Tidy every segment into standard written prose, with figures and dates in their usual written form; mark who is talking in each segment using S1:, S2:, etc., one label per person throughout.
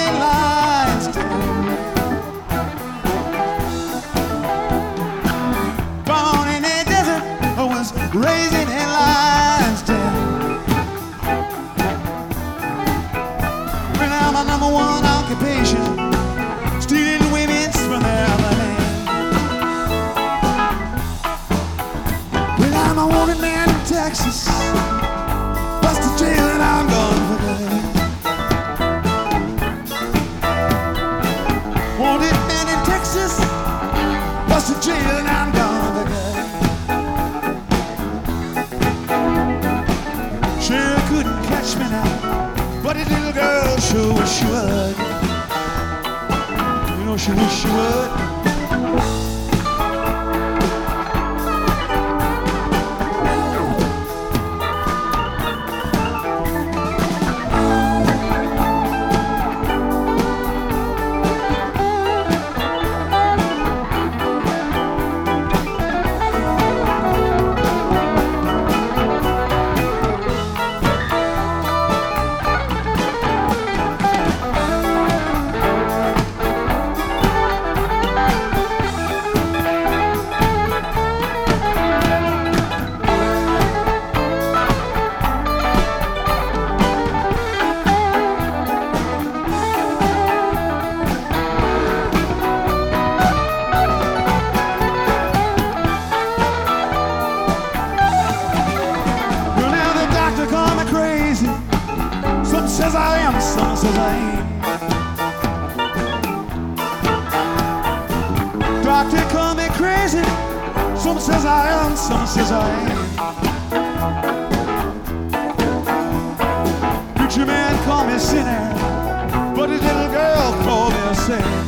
S1: in lines. Born in a desert, I was raised in lines. Well, now my number one occupation, stealing women's from their other hand. Well, I'm a wanted man in Texas, bust to jail and I'm gone for good. Wanted man in Texas, bust to jail and I'm gone for good. Sure couldn't catch me now, but a little girl sure wish she would. You know she wish she would. Some says I am, some says I ain't. Doctor call me crazy. Some says I am, some says I ain't. Preacher man call me sinner, but his little girl called me a saint.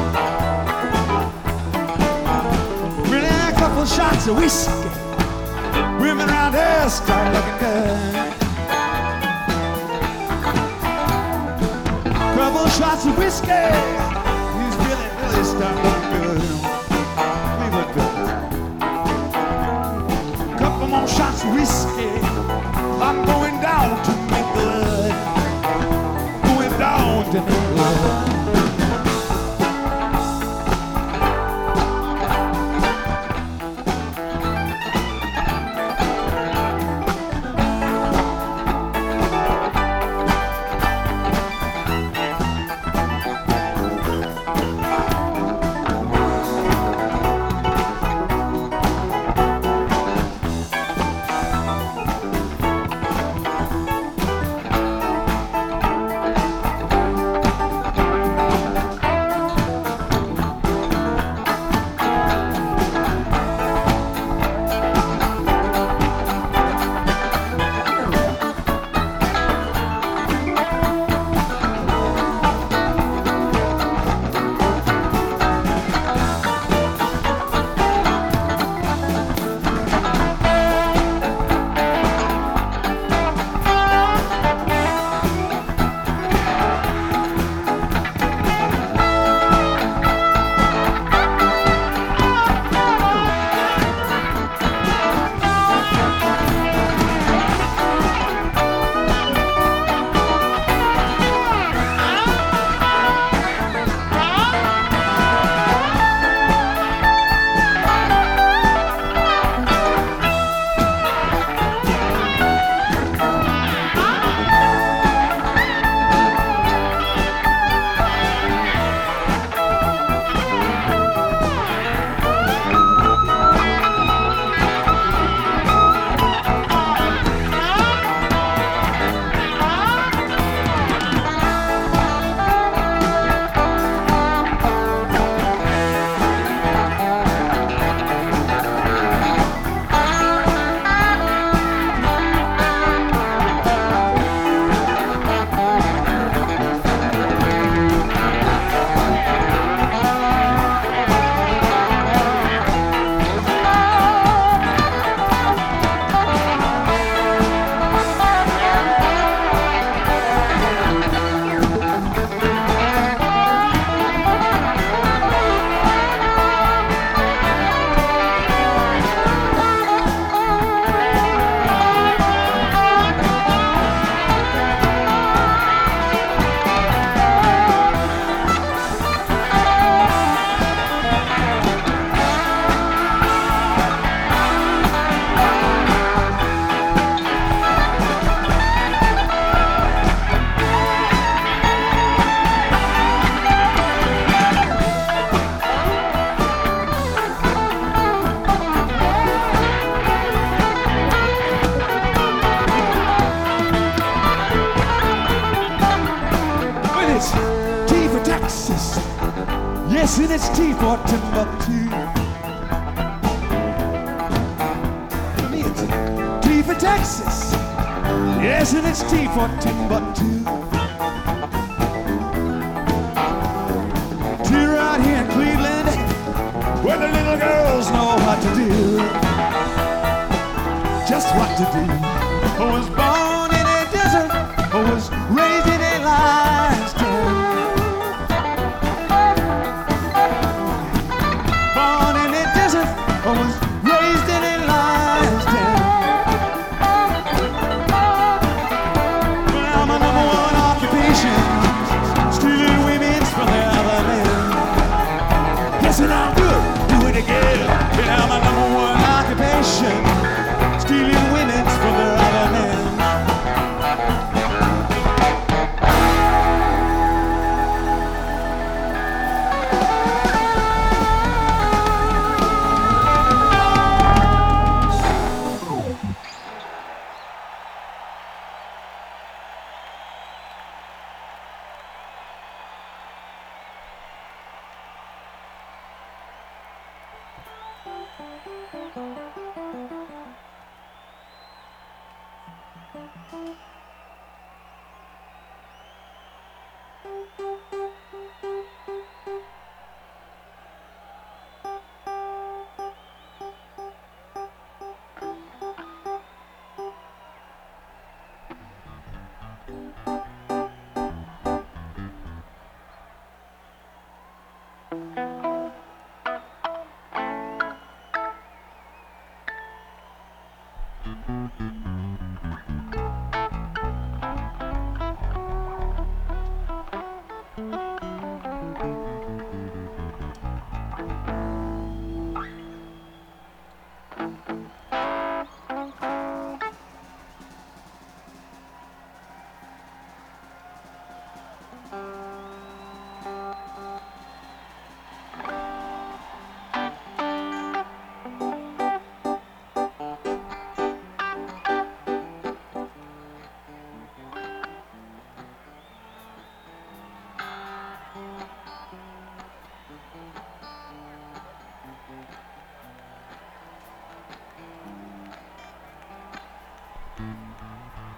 S1: Really a couple shots of whiskey, women around here start looking good. Couple shots of whiskey, he's really starting to look good. He look good. Couple more shots of whiskey, I'm going down to make good. Going down to make good. Texas. Yes, and it's T for Timbuktu. For me, it's T for Texas. Yes, and it's T for Timbuktu. T right here in Cleveland, where the little girls know what to do. Just what to do. I was born in a desert, I was raised in a lion's den. Born in a desert, I was raised in a lion's den. Well, my number one occupation, stealing women's from their other men. Yes, and I'll do it again. Yeah, my number one occupation, stealing women's from their other men.